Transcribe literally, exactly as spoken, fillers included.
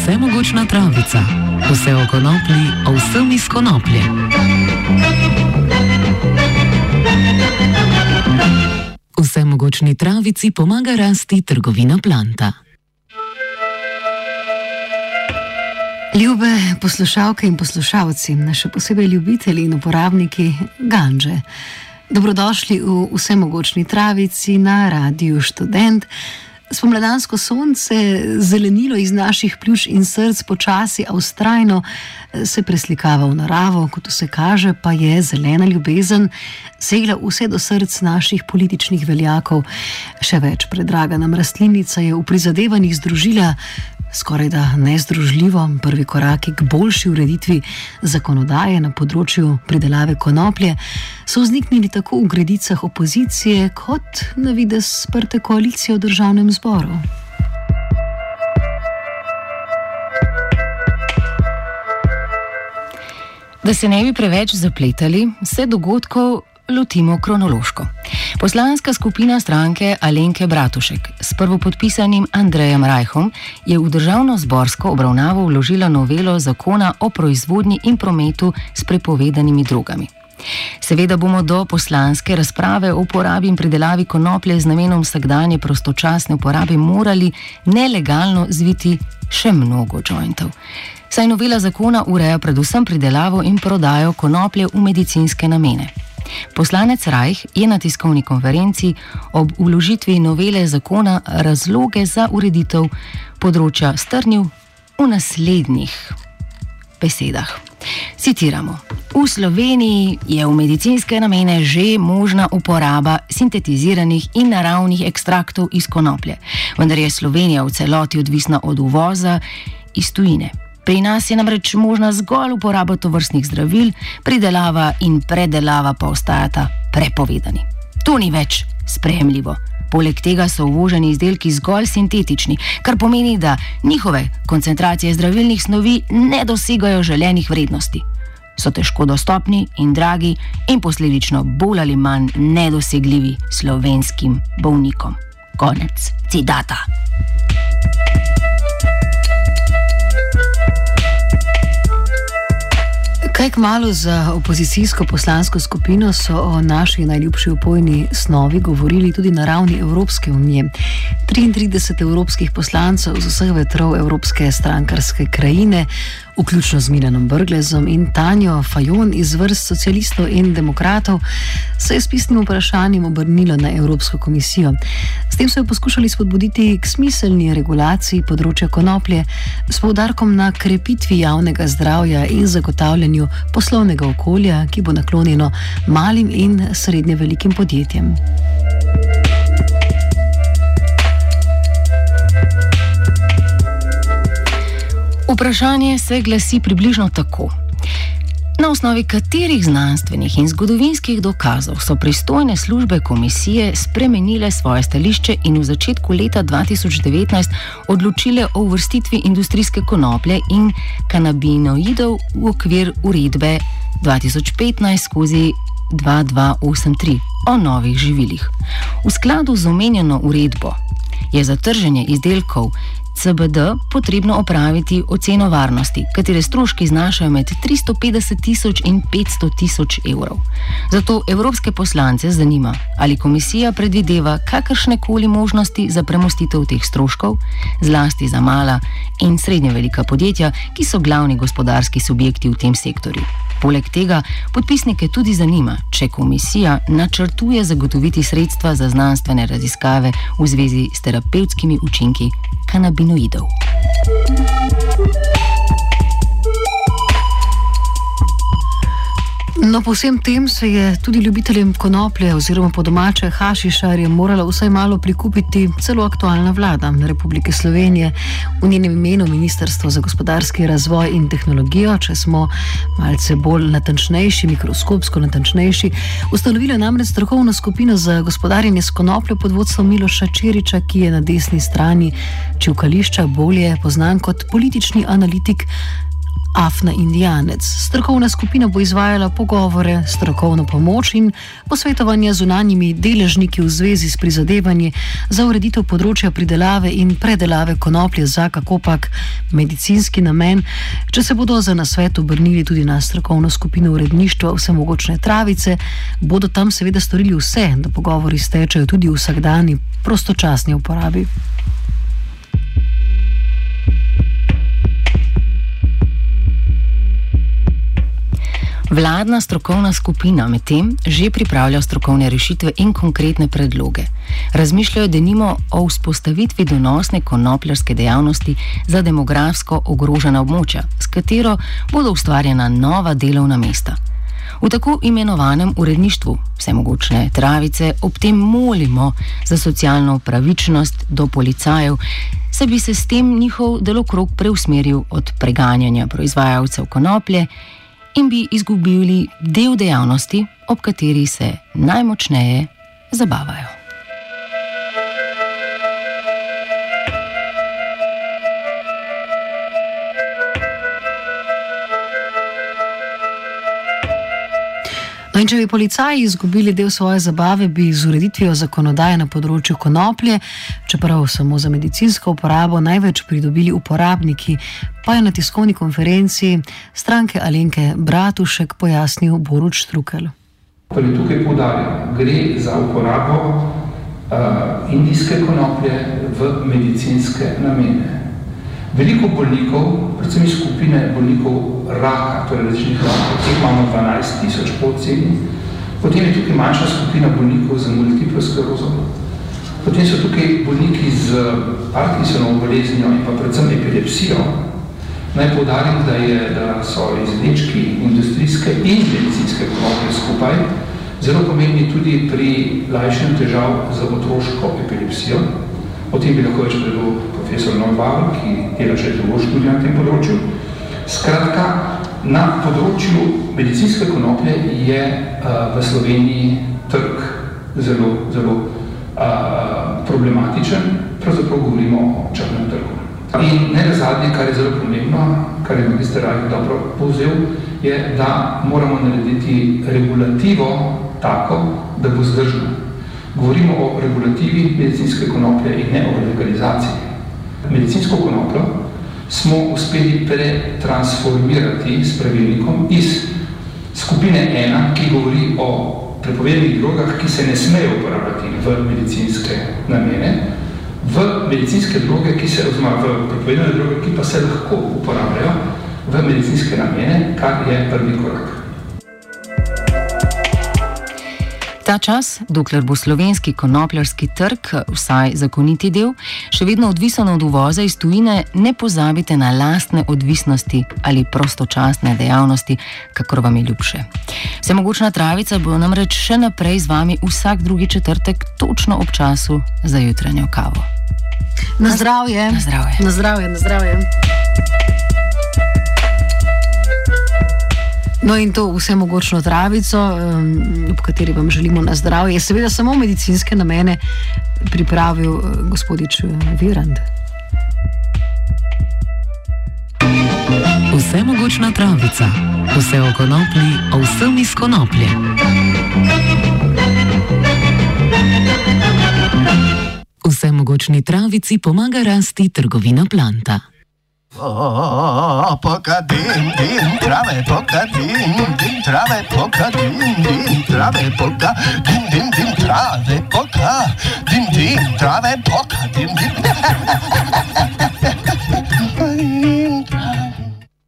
Vsemogočna travica. Vse o konoplji, o vsem iz konoplje. Vsemogočni travici pomaga rasti trgovina planta. Ljube poslušalke in poslušalci, še posebej ljubitelji in uporabniki ganže. Dobrodošli v Vsemogočni travici na Radiu Študent. Spomladansko sonce, zelenilo iz naših pljuč in src počasi, a vztrajno se preslikava v naravo, kot vse kaže, pa je zelena ljubezen segla vse do src naših političnih veljakov. Še več, predraga nam rastlinica je v prizadevanjih združila skoraj da nezdružljivo prvi koraki k boljši ureditvi zakonodaje na področju pridelave konoplje, so vzniknili tako v gredicah opozicije kot na videz sprte koalicije v državnem zboru. Da se ne bi preveč zapletali, se dogodkov lotimo kronološko. Poslanska skupina stranke Alenke Bratušek s prvopodpisanim Andrejem Rajhom je v državno-zborsko obravnavo vložila novelo zakona o proizvodnji in prometu s prepovedanimi drogami. Seveda bomo do poslanske razprave o uporabi in pridelavi konoplje z namenom vsakdanje prostočasne uporabe morali nelegalno zviti še mnogo jointov. Saj novela zakona ureja predvsem pridelavo in prodajo konoplje v medicinske namene. Poslanec Rajh je na tiskovni konferenci ob vložitvi novele zakona razloge za ureditev področja strnil v naslednjih besedah. Citiramo: V Sloveniji je v medicinske namene že možna uporaba sintetiziranih in naravnih ekstraktov iz konoplje, vendar je Slovenija v celoti odvisna od uvoza iz tujine. Pri nas je namreč možna zgolj uporaba tovrstnih zdravil, pridelava in predelava pa ostajata prepovedani. To ni več sprejemljivo. Poleg tega so uvoženi izdelki zgolj sintetični, kar pomeni, da njihove koncentracije zdravilnih snovi ne dosegajo želenih vrednosti. So težko dostopni in dragi in posledično bolj ali manj nedosegljivi slovenskim bolnikom. Konec citata. Kaj kmalu za opozicijsko poslansko skupino so o naši najljubši opojni snovi govorili tudi na ravni Evropske unije. triintrideset evropskih poslancev z vseh vetrov evropske strankarske krajine, vključno z Milanom Brglezom in Tanjo Fajon iz vrst socialistov in demokratov, se je s pisnim vprašanjem obrnilo na Evropsko komisijo. S tem so jo poskušali spodbuditi k smiselni regulaciji področja konoplje s poudarkom na krepitvi javnega zdravja in zagotavljanju poslovnega okolja, ki bo naklonjeno malim in srednje velikim podjetjem. Vprašanje se glasi približno tako: na osnovi katerih znanstvenih in zgodovinskih dokazov so pristojne službe komisije spremenile svoje stališče in v začetku leta dva tisoč devetnajst odločile o uvrstitvi industrijske konoplje in kanabinoidov v okvir uredbe dva tisoč petnajst skozi dva dva osem tri o novih živilih. V skladu z omenjeno uredbo je za trženje izdelkov C B D potrebno opraviti oceno varnosti, katere stroški znašajo med tristo petdeset tisoč in petsto tisoč evrov. Zato evropske poslance zanima, ali komisija predvideva kakršnekoli možnosti za premostitev teh stroškov, zlasti za mala in srednje velika podjetja, ki so glavni gospodarski subjekti v tem sektorju. Poleg tega podpisnike tudi zanima, če komisija načrtuje zagotoviti sredstva za znanstvene raziskave v zvezi s terapevtskimi učinki kanabinoidov. No, po vsem tem se je tudi ljubiteljem konoplje oziroma po domače hašišarjem morala vsaj malo prikupiti celo aktualna vlada Republike Slovenije, v njenem imenu Ministrstvo za gospodarski razvoj in tehnologijo, če smo malce bolj natančnejši, mikroskopsko natančnejši, ustanovila namreč strokovno skupino za gospodarjenje s konopljo pod vodstvom Miloša Čiriča, ki je na desni strani čivkališča bolje poznan kot politični analitik Afna Indijanec. Strokovna skupina bo izvajala pogovore, strokovno pomoč in posvetovanje z zunanjimi deležniki v zvezi s prizadevanji za ureditev področja pridelave in predelave konoplje za kakopak medicinski namen. Če se bodo za nasvet obrnili tudi na strokovno skupino uredništva Vsemogočne travice, bodo tam seveda storili vse, da pogovori stečejo tudi v vsakdani prostočasni uporabi. Vladna strokovna skupina medtem že pripravlja strokovne rešitve in konkretne predloge. Razmišljajo denimo o vzpostavitvi donosne konopljarske dejavnosti za demografsko ogrožena območja, s katero bodo ustvarjena nova delovna mesta. V tako imenovanem uredništvu Vsemogočne travice ob tem molimo za socialno pravičnost do policajev, saj bi se s tem njihov delokrog preusmeril od preganjanja proizvajalcev konoplje in bi izgubili del dejavnosti, ob kateri se najmočneje zabavajo. No in če bi policaji izgubili del svoje zabave, bi z ureditvijo zakonodaje na področju konoplje, čeprav samo za medicinsko uporabo, največ pridobili uporabniki, pa je na tiskovni konferenci stranke Alenke Bratušek pojasnil Borut Štrukelj. Torej, tukaj poudarjam, gre za uporabo uh, indijske konoplje v medicinske namene. Veliko bolnikov, predvsem iz skupine bolnikov raka, torej različnih rakov, teh imamo dvanajst tisoč po oceni, potem je tukaj manjša skupina bolnikov z multiplo sklerozo, potem so tukaj bolniki z Parkinsonovo boleznijo in pa predvsem epilepsijo. Naj poudarim, da, je, da so izvlečki industrijske in medicinske konoplje skupaj zelo pomembni tudi pri lajšanju težav z otroško epilepsijo. O tem bi lahko več predal profesor Novak, ki dela še drugo študijo na tem področju. Skratka, na področju medicinske konoplje je uh, v Sloveniji trg zelo, zelo uh, problematičen, pravzaprav govorimo o črnem trgu. In ne nazadnje, kar je zelo pomembno, kar je magister Rajk dobro povzel, je, da moramo narediti regulativo tako, da bo zdržna. Govorimo o regulativi medicinske konoplje in ne o legalizaciji. Medicinsko konopljo smo uspeli pretransformirati s pravilnikom iz skupine ena, ki govori o prepovedanih drogah, ki se ne smejo uporabljati v medicinske namene, v medicinske droge, ki se, oziroma v prepovedane droge, ki pa se lahko uporabljajo v medicinske namene, kar je prvi korak. Ta čas, dokler bo slovenski konopljarski trg, vsaj zakoniti del, še vedno odvisen od uvoza iz tujine, ne pozabite na lastne odvisnosti ali prostočasne dejavnosti, kakor vam je ljubše. Vsemogočna travica bo namreč še naprej z vami vsak drugi četrtek točno ob času za jutranjo kavo. Na zdravje. Na zdravje. Na zdravje, na zdravje. No in to Vsemogočno travico, ob kateri vam želimo na zdravje, je seveda samo medicinske namene pripravil gospodič Virant. Vsemogočna travica. Vse o konoplji, o vsem iz konoplje. Vsemogočni travici pomaga rasti trgovina planta. Oh, poka dim dim trave, poka dim dim trave, poka dim dim trave, poka dim dim dim trave, poka dim dim trave, poka dim dim.